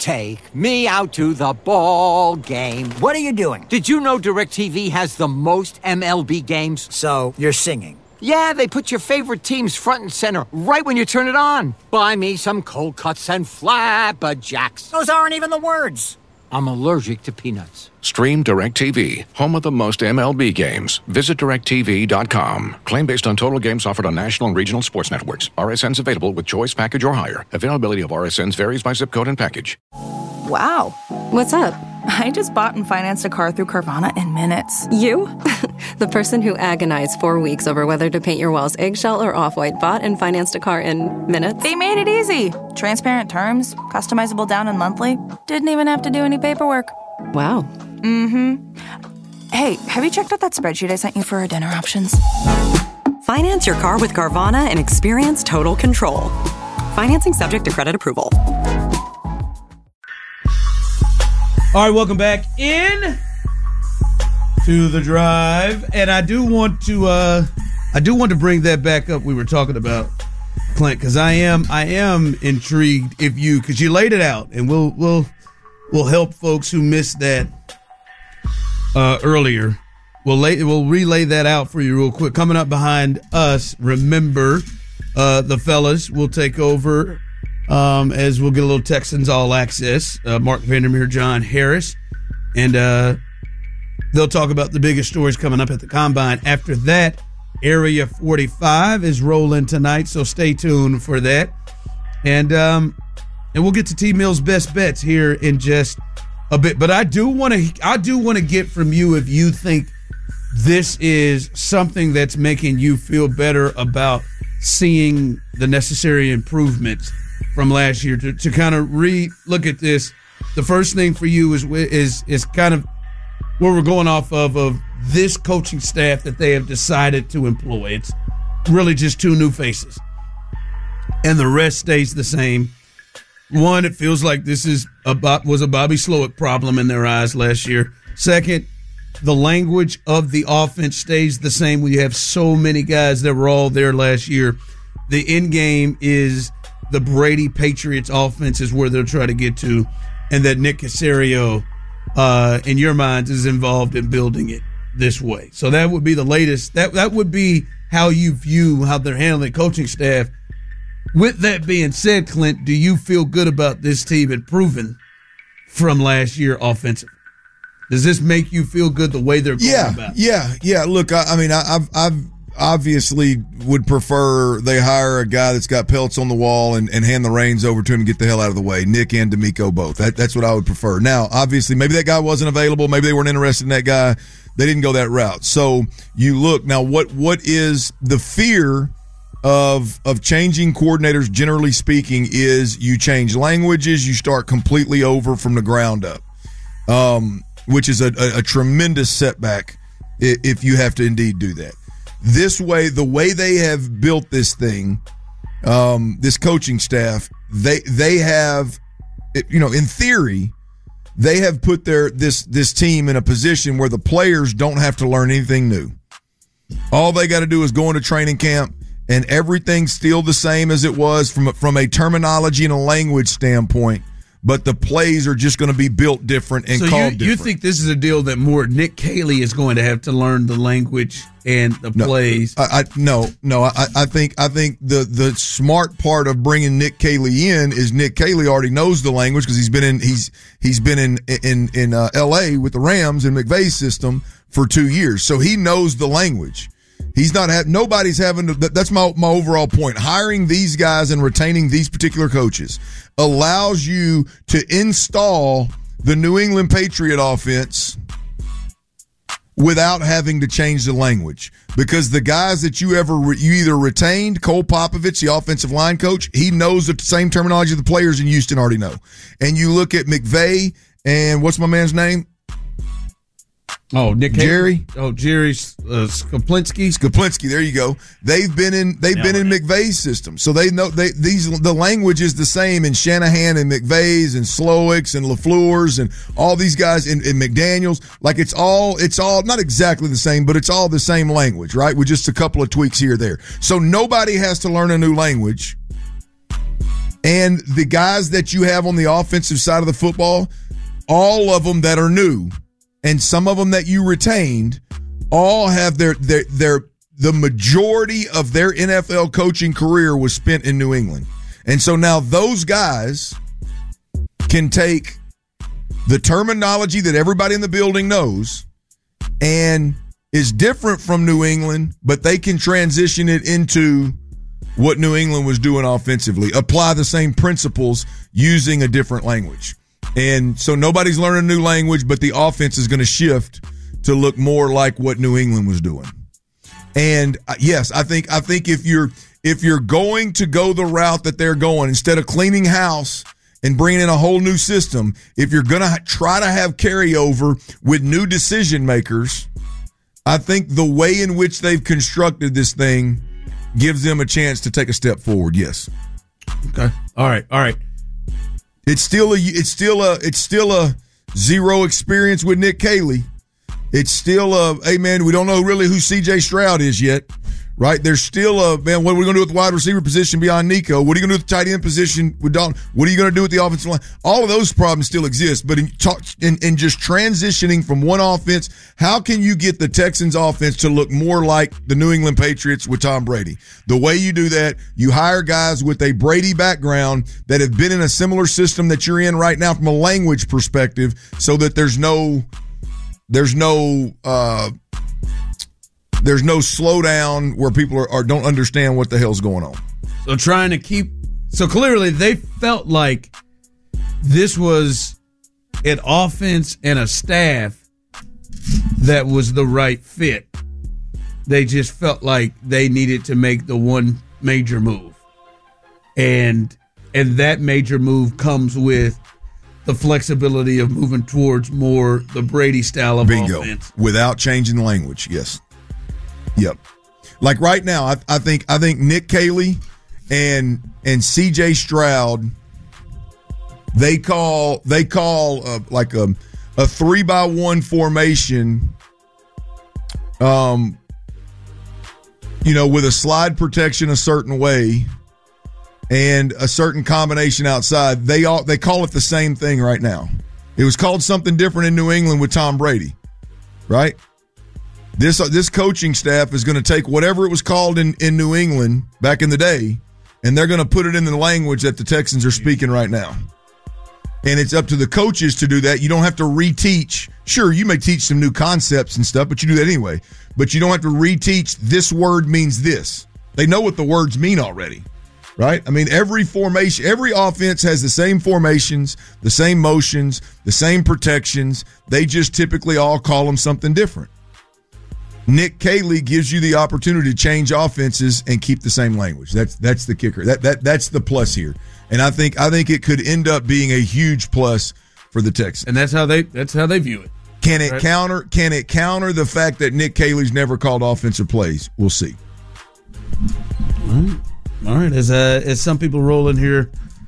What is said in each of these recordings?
Take me out to the ball game. What are you doing? Did you know DirecTV has the most MLB games? So, you're singing. Yeah, they put your favorite teams front and center right when you turn it on. Buy me some cold cuts and flabberjacks. Those aren't even the words. I'm allergic to peanuts. Stream DirecTV, home of the most MLB games. Visit DirecTV.com. Claim based on total games offered on national and regional sports networks. RSNs available with choice package or higher. Availability of RSNs varies by zip code and package. Wow. What's up? I just bought and financed a car through Carvana in minutes. You? The person who agonized 4 weeks over whether to paint your walls eggshell or off-white bought and financed a car in minutes? They made it easy. Transparent terms, customizable down and monthly. Didn't even have to do any paperwork. Wow. Mm-hmm. Hey, have you checked out that spreadsheet I sent you for our dinner options? Finance your car with Carvana and experience total control. Financing subject to credit approval. All right, welcome back in to the drive, and I do want to bring that back up. We were talking about Clint because I am intrigued because you laid it out, and we'll help folks who missed that earlier. We'll relay that out for you real quick. Coming up behind us, remember the fellas will take over. As we'll get a little Texans All Access, Mark Vandermeer, John Harris, and they'll talk about the biggest stories coming up at the Combine. After that, Area 45 is rolling tonight, so stay tuned for that. And we'll get to T-Mill's best bets here in just a bit. But I do want to get from you if you think this is something that's making you feel better about seeing the necessary improvements from last year to kind of look at this. The first thing for you is kind of where we're going off of this coaching staff that they have decided to employ. It's really just two new faces, and the rest stays the same. One, it feels like this was a Bobby Slowick problem in their eyes last year. Second, the language of the offense stays the same. We have so many guys that were all there last year. The end game is the Brady Patriots offense is where they'll try to get to, and that Nick Caserio, in your minds, is involved in building it this way. So that would be the latest. That would be how you view how they're handling coaching staff. With that being said, Clint, do you feel good about this team improving from last year offensively? Does this make you feel good the way they're going about it? Yeah. Look, I've obviously would prefer they hire a guy that's got pelts on the wall and hand the reins over to him and get the hell out of the way. Nick and D'Amico both. That's what I would prefer. Now, obviously, maybe that guy wasn't available. Maybe they weren't interested in that guy. They didn't go that route. So you look now. What is the fear of changing coordinators? Generally speaking, is you change languages, you start completely over from the ground up, which is a tremendous setback if you have to indeed do that. This way, the way they have built this thing, this coaching staff, they have, in theory, they have put this team in a position where the players don't have to learn anything new. All they got to do is go into training camp, and everything's still the same as it was from a terminology and a language standpoint. But the plays are just going to be built different and called different. You think this is a deal that more Nick Caley is going to have to learn the language and the plays? No. I think the smart part of bringing Nick Caley in is Nick Caley already knows the language because he's been in L.A. with the Rams in McVay's system for 2 years, so he knows the language. He's not nobody's having to. That's my overall point. Hiring these guys and retaining these particular coaches allows you to install the New England Patriot offense without having to change the language, because the guys that you either retained, Cole Popovich, the offensive line coach, he knows the same terminology the players in Houston already know. And you look at McVay and what's my man's name? Oh, Nick Jerry. Jerry Skoplinski. Skoplinski. There you go. They've been in McVay's system, so they know the language is the same in Shanahan and McVay's and Slowick's and LaFleur's and all these guys in McDaniels. Like it's all not exactly the same, but it's all the same language, right? With just a couple of tweaks here or there. So nobody has to learn a new language. And the guys that you have on the offensive side of the football, all of them that are new, and some of them that you retained, all have the majority of their NFL coaching career was spent in New England. And so now those guys can take the terminology that everybody in the building knows and is different from New England, but they can transition it into what New England was doing offensively, apply the same principles using a different language. And so nobody's learning a new language, but the offense is going to shift to look more like what New England was doing. And yes, I think if you're going to go the route that they're going, instead of cleaning house and bringing in a whole new system, if you're going to try to have carryover with new decision makers, I think the way in which they've constructed this thing gives them a chance to take a step forward. Yes. Okay. All right. It's still a zero experience with Nick Caley. It's still hey man, we don't know really who C.J. Stroud is yet, right? There's still man, what are we going to do with the wide receiver position beyond Nico? What are you going to do with the tight end position with Dalton? What are you going to do with the offensive line? All of those problems still exist, but in just transitioning from one offense, how can you get the Texans offense to look more like the New England Patriots with Tom Brady? The way you do that, you hire guys with a Brady background that have been in a similar system that you're in right now from a language perspective, so that there's no slowdown where people don't understand what the hell's going on. So clearly they felt like this was an offense and a staff that was the right fit. They just felt like they needed to make the one major move. And that major move comes with the flexibility of moving towards more the Brady style of offense. Without changing the language, yes. Yep. Like right now, I think Nick Caley and C.J. Stroud, they call like a 3-by-1 formation, with a slide protection a certain way and a certain combination outside. They call it the same thing right now. It was called something different in New England with Tom Brady, right? This coaching staff is going to take whatever it was called in New England back in the day, and they're going to put it in the language that the Texans are speaking right now. And it's up to the coaches to do that. You don't have to reteach. Sure, you may teach some new concepts and stuff, but you do that anyway. But you don't have to reteach this word means this. They know what the words mean already, right? I mean, every formation, every offense has the same formations, the same motions, the same protections. They just typically all call them something different. Nick Caley gives you the opportunity to change offenses and keep the same language. That's the kicker. That's the plus here. And I think it could end up being a huge plus for the Texans. And that's how they view it. Can it counter the fact that Nick Caley's never called offensive plays? We'll see. All right. As some people roll in here,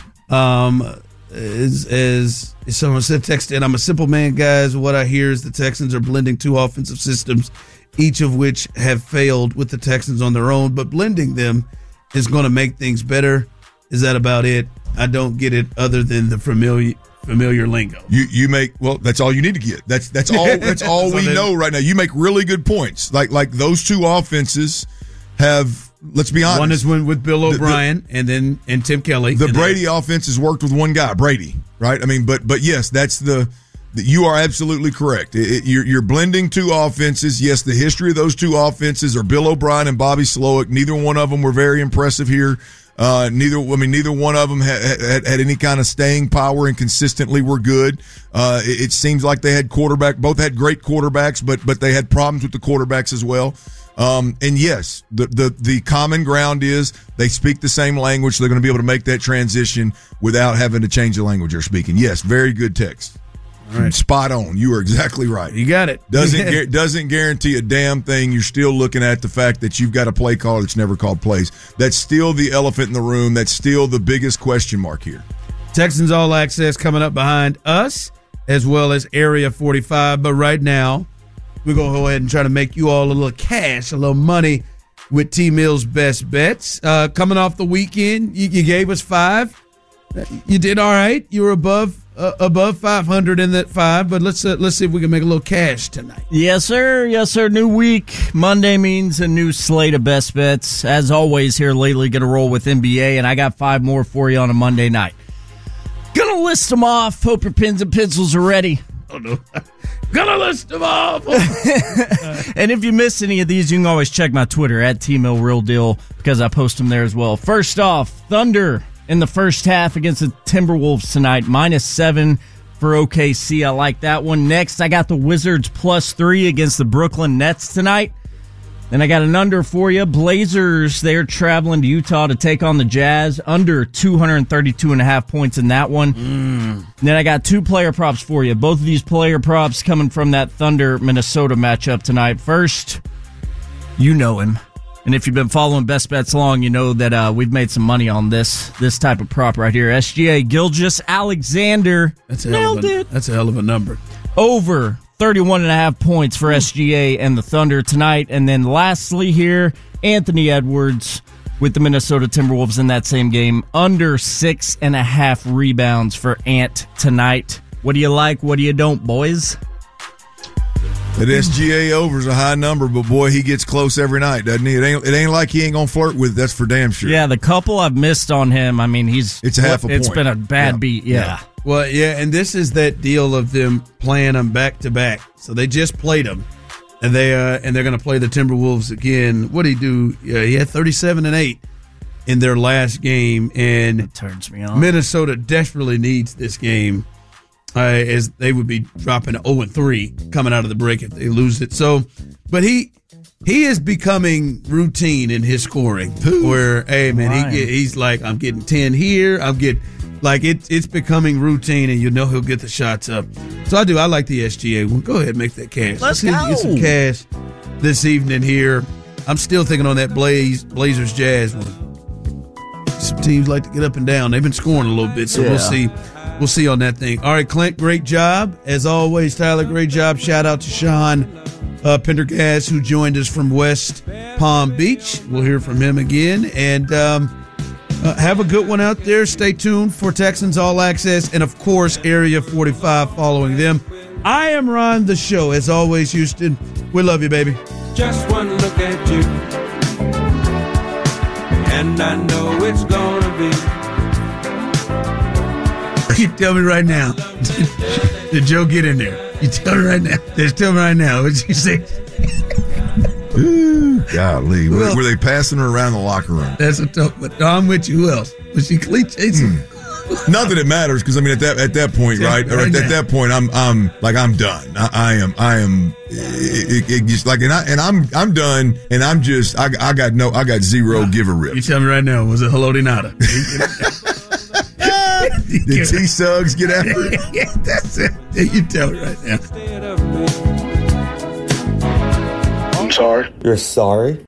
as someone said, text in, I'm a simple man, guys. What I hear is the Texans are blending two offensive systems, each of which have failed with the Texans on their own, but blending them is going to make things better. Is that about it? I don't get it other than the familiar lingo. That's all you need to get. That's all we know right now. You make really good points. Like those two offenses have, let's be honest. One is with Bill O'Brien and Tim Kelly. The Brady offense has worked with one guy, Brady, right? I mean, but yes, you are absolutely correct. You're blending two offenses. Yes, the history of those two offenses are Bill O'Brien and Bobby Slowick. Neither one of them were very impressive here. Neither one of them had any kind of staying power and consistently were good. It seems like they had both had great quarterbacks, but they had problems with the quarterbacks as well. And yes, the common ground is they speak the same language, so they're going to be able to make that transition without having to change the language they're speaking. Yes, very good text. All right. Spot on. You are exactly right. You got it. Doesn't guarantee a damn thing. You're still looking at the fact that you've got a play caller that's never called plays. That's still the elephant in the room. That's still the biggest question mark here. Texans All Access coming up behind us, as well as Area 45. But right now, we're going to go ahead and try to make you all a little cash, a little money with T-Mill's Best Bets. Coming off the weekend, you gave us 5. You did all right. You were above 500 in that 5, but let's see if we can make a little cash tonight. Yes, sir. Yes, sir. New week. Monday means a new slate of best bets. As always, here lately, going to roll with NBA, and I got 5 more for you on a Monday night. Gonna list them off. Hope your pens and pencils are ready. Oh, no. Gonna list them off. And if you miss any of these, you can always check my Twitter at @TMillRealDeal because I post them there as well. First off, Thunder in the first half against the Timberwolves tonight, -7 for OKC. I like that one. Next, I got the Wizards +3 against the Brooklyn Nets tonight. Then I got an under for you. Blazers, they're traveling to Utah to take on the Jazz. Under 232.5 points in that one. Then I got 2 player props for you. Both of these player props coming from that Thunder-Minnesota matchup tonight. First, you know him. And if you've been following Best Bets long, you know that we've made some money on this type of prop right here. SGA Gilgeous-Alexander. That's a hell of a number. Over 31.5 points for SGA and the Thunder tonight. And then lastly here, Anthony Edwards with the Minnesota Timberwolves in that same game. Under 6.5 rebounds for Ant tonight. What do you like? What do you don't, boys? That SGA over is a high number, but boy, he gets close every night, doesn't he? It ain't like he ain't gonna flirt with it, that's for damn sure. Yeah, the couple I've missed on him, I mean, it's a half a point. It's been a bad beat, yeah. Well, yeah, and this is that deal of them playing them back to back. So they just played them, and they're going to play the Timberwolves again. What did he do? He had 37 and 8 in their last game, and it turns me on. Minnesota desperately needs this game, as they would be dropping 0-3 coming out of the break if they lose it. So, but he is becoming routine in his scoring. Where, hey man, he's like, I'm getting 10 here. I'm getting. Like, it's becoming routine, and you know he'll get the shots up. So I like the SGA one. Go ahead and make that cash. Let's see if you get some cash this evening here. I'm still thinking on that Blazers Jazz one. Some teams like to get up and down. They've been scoring a little bit, so we'll see. We'll see on that thing. All right, Clint, great job. As always, Tyler, great job. Shout out to Sean Pendergast, who joined us from West Palm Beach. We'll hear from him again. And have a good one out there. Stay tuned for Texans All Access and, of course, Area 45 following them. I am Ron the Show. As always, Houston, we love you, baby. Just one look at you, and I know it's gonna be. You tell me right now. Did Joe get in there? You tell me right now. Just tell me right now. What'd you say? Ooh, golly. Were they passing her around the locker room? That's a tough one. No, I'm with you. Who else? Was she cleat chasing? Not that it matters, because I mean at that point, right? Or at that point, I'm done. I am. It just like, and I'm done, and I'm just I got zero give a rip. You tell me right now. Was it Haloti Nada? Did T Suggs get after it? Yeah, that's it. You tell me right now. I'm sorry. You're sorry?